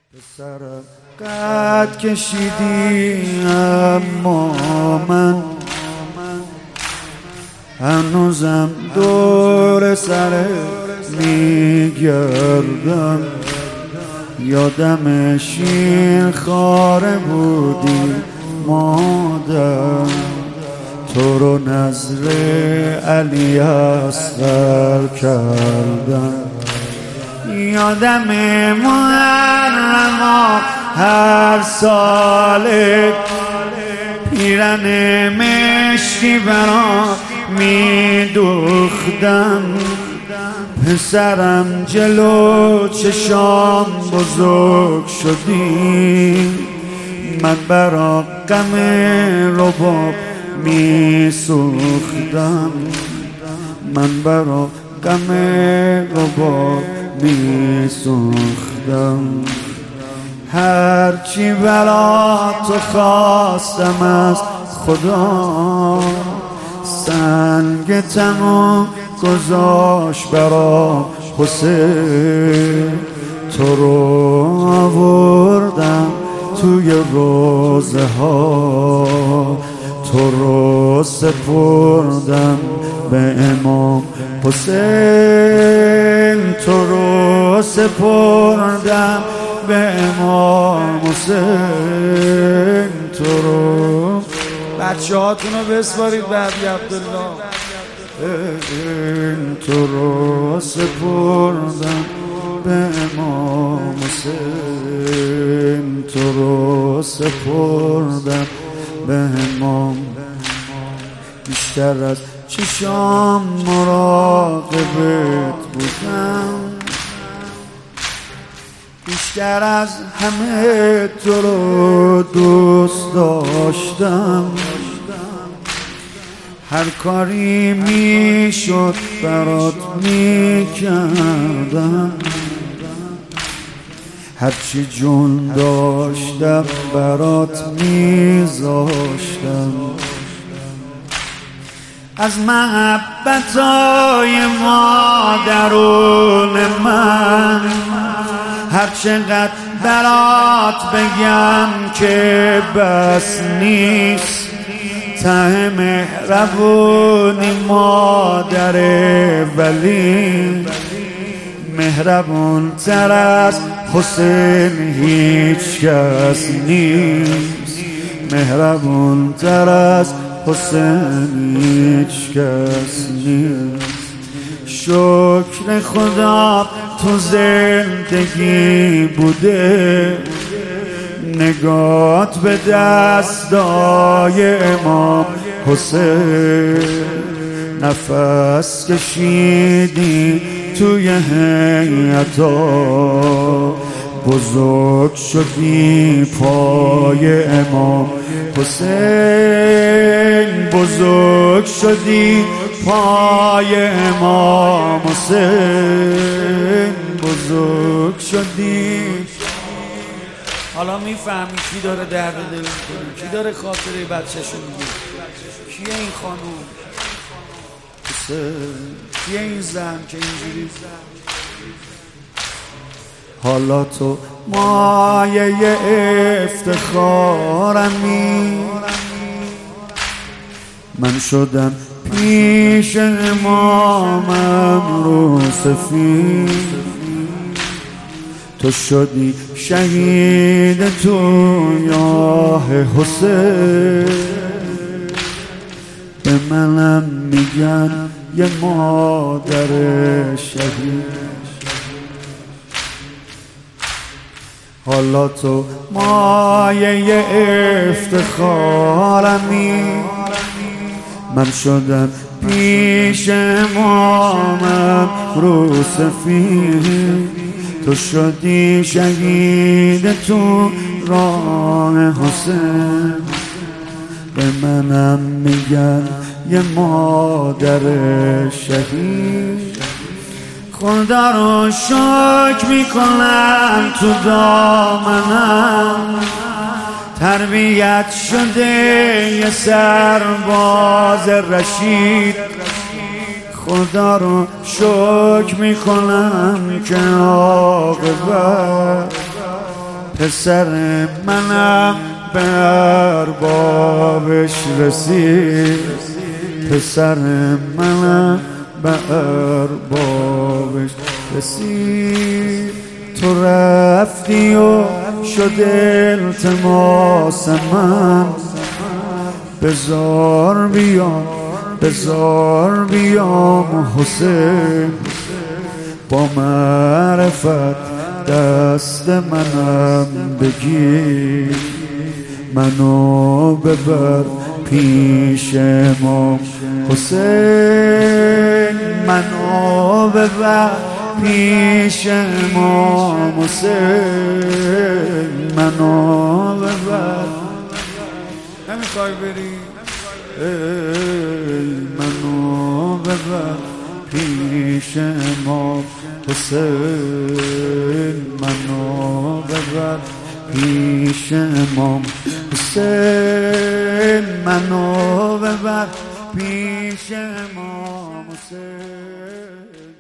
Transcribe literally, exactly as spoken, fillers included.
پسرم قد کشیدی اما من هنوزم دور سر میگردم. یادم شیر خاره بودی مادر، تو رو نذر علی اصغر کردم. یادم محرما هر سال پیرن مشکی برات میدوختم. پسرم جلو چشام بزرگ شدی، من برا غم رباب میسوختم. من برا غم رباب میسوختم. هرچی برا تو خواستم از خدا، سنگ تمام گذاشت برا حسین. تو رو آوردم توی روزه ها، تو رو سپردم به امام حسین. تو رو سپردم به امام حسین. تو رو بچه هاتون رو بسپارید به عبی عبدالله. تو رو سپردم به امام حسین. تو رو سپردم به امام. بیشتر از چشام مراقبت بودم، بیشتر از همه تو رو دوست داشتم. هر کاری میشد برات میکردم، هرچی جون داشتم برات میذاشتم. از محبتای مادرون من هر چقدر برات بگم که بس نیست. ته مهربونی مادر ولی، مهربون تر از حسین هیچ کس نیست. مهربون تر از حسین هیچ کس نیست. شکر خدا تو زندگی بوده، نگات به دستای امام حسین. نفس کشیدی توی هیئتا، بزرگ شدی پای امام حسین. بزرگ شدی پای امام حسین. بزرگ شدی. حالا میفهمی کی داره درد دل میکنه، کی داره خاطره بچه‌شو میگه. کیه این خانوم؟ کیه این زن که اینجوری؟ حالا تو مایه افتخارمی، من شدم پیش امامم رو سفید. تو شدی شهید تو یاه حسین. به منم میگن یه مادر شهید. حالا تو مایه افتخارمی، من شدم پیش امامم رو سفید. تو شدی شهید تو راه حسین. به منم میگن یه مادر شهید. خدا رو شکر میکنم تو دامنم تربیت شده یه سرباز رشید. خدا رو شکر میکنم که عاقبت پسر منم به اربابش رسید، پسر منم به اربابش رسید. تو رفتی و شد التماس من، بزار بیام بزار بیام حسین، با معرفت دست منم بگیر، منو ببر پیش امام حسین، منو ببر پیش امام حسین، منو ببر. نمیخوای بری؟ منو ببر پیش امام حسین، منو ببر پیش امام حسین، منو ببر پیش امام حسین.